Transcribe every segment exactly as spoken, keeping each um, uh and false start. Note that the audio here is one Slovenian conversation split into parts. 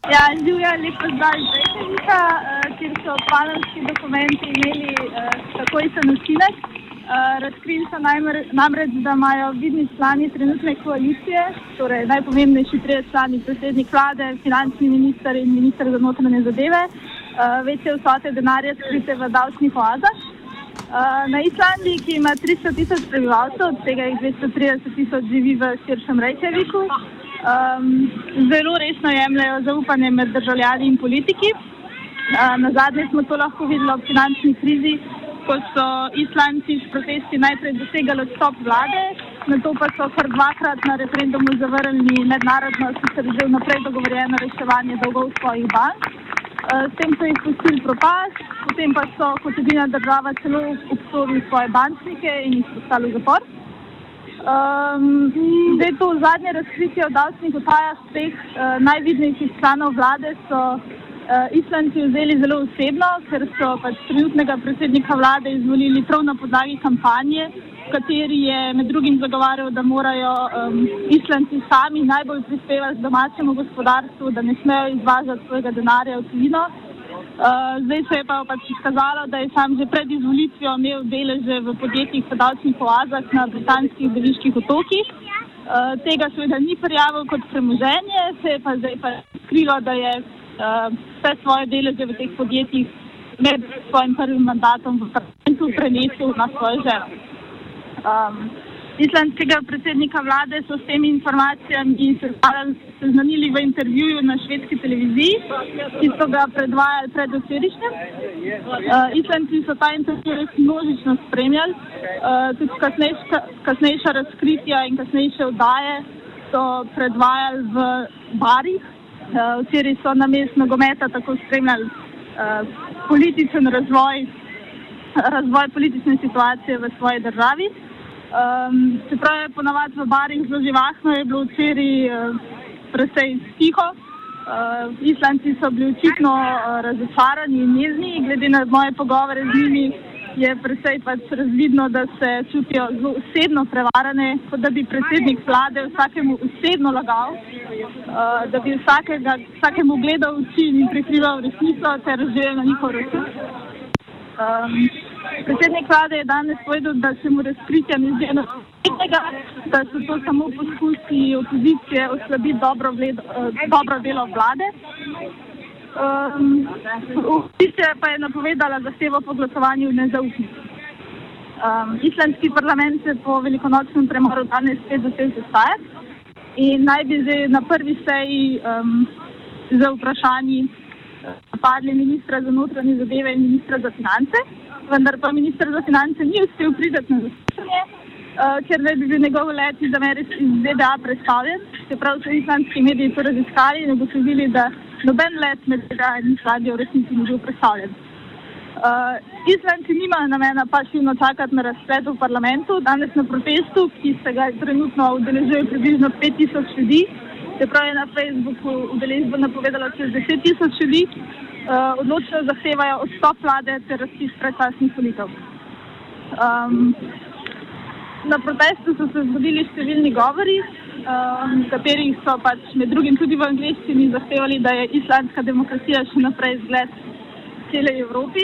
Ja, živja, lep pozdrav iz Reykjavika, uh, kjer so panamski dokumenti imeli uh, takojšen učinek. Uh, razkrili so namre, namreč, da imajo vidni člani trenutne koalicije, torej najpomembnejši trije člani, predsednik vlade, finančni minister in minister za notranje zadeve, uh, večje vsote denarja skrite v davčnih oazah. Uh, na Islandiji, ki ima tristo tisoč prebivalcev, od tega jih dvesto trideset tisoč živi v širšem Reykjaviku, Um, zelo resno jemljajo zaupanje med državljani in politiki. Uh, na zadnje smo to lahko videli ob finančni krizi, ko so Islandci s protesti najprej dosegali odstop vlade, nato pa so kar dvakrat na referendumu zavrnili mednarodno, sicer že vnaprej dogovorjeno reševanje dolgov svojih bank. Uh, s tem so jih pustili propast, potem pa so kot edina država celo obsodili svoje bančnike in jih poslali v zapor. Um, zdaj to zadnje razkritje o davčnih utajah teh uh, najvidnejših članov vlade so uh, Islandci vzeli zelo osebno, ker so pač trenutnega predsednika vlade izvolili prav na podlagi kampanje, v kateri je med drugim zagovarjal, da morajo um, Islandci sami najbolj prispevati domačemu gospodarstvu, da ne smejo izvažati svojega denarja v tujino. Uh, zdaj se je pa pač izkazalo, da je sam že pred izvolitvijo imel deleže v podjetjih v davčnih oazah na britanskih Deviških otokih. Uh, tega seveda ni prijavil kot premoženje, se je pa zdaj pa skrilo, da je uh, vse svoje deleže v teh podjetjih med svojim prvim mandatom v parlamentu prenesel na svojo ženo. Um, Islandskega predsednika vlade so s temi informacijami seznanili v intervjuju na švedski televiziji, ki so ga predvajali pred včerajšnjem. Uh, Islandci so ta intervju res množično spremljali, uh, tudi kasnejša, kasnejša razkritja in kasnejše oddaje so predvajali v barih. Uh, včeraj so namesto nogometa tako spremljali uh, političen razvoj, razvoj politične situacije v svoji državi. Um, čeprav je ponavadi v barih zelo živahno, je bilo včeraj uh, precej tiho. Uh, Islandci so bili očitno uh, razočarani in jezni. Glede na moje pogovore z njimi je precej pač razvidno, da se čutijo zelo osebno prevarane, kot da bi predsednik vlade vsakemu osebno lagal, uh, da bi vsakega, vsakemu gledal v oči in prikrival resnico ter želel na njihov račun. Um, Predsednik vlade je danes povedal, da se mu razkritja ne zdi enostavnega, da so to samo poskusi opozicije oslabiti dobro, dobro delo vlade. Um, opozicija pa je napovedala zahtevo po glasovanju v nezaupnici. Um, Islandski parlament se po velikonočnem premoru danes spet začel sestajati in naj bi že na prvi seji um, za vprašanji napadli ministra za notranje zadeve in ministra za finance. Vendar pa minister za finance ni uspel priti na zaslišanje, uh, ker naj bi bil njegov let iz Amerike iz Z D A predstavljen. Čeprav so islandski mediji to raziskali in ugotovili, da noben let med Z D A in Islandijo v resnici ni bil predstavljen. Uh, Islandci nimajo namena pasivno čakati na razplet v parlamentu. Danes na protestu, ki se ga trenutno udeležuje približno pet tisoč ljudi, čeprav je na Facebooku udeležbo napovedalo čez deset tisoč ljudi, Uh, odločno zahtevajo odstop vlade ter razpis predčasnih volitev. Um, na protestu so se zgodili številni govori, um, v katerih so pač med drugim tudi v angleščini zahtevali, da je islandska demokracija še naprej zgled celej Evropi.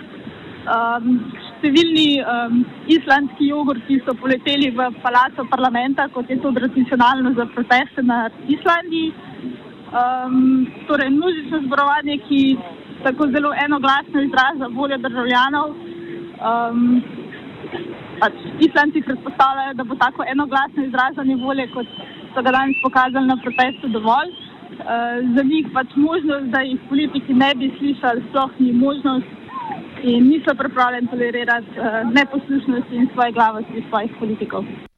Um, številni um, islandski jogurti so poleteli v palaco parlamenta, kot je to tradicionalno za proteste na Islandiji. Um, torej množično zborovanje, ki tako zelo enoglasno izraža voljo državljanov. Um, pač Islandci predpostavljajo, da bo tako enoglasno izražanje volje, kot so ga danes pokazali na protestu, dovolj. Uh, za njih pač možnost, da jih politiki ne bi slišali, sploh ni možnost in niso pripravljeni tolerirati uh, neposlušnosti in svoje glavosti svojih politikov.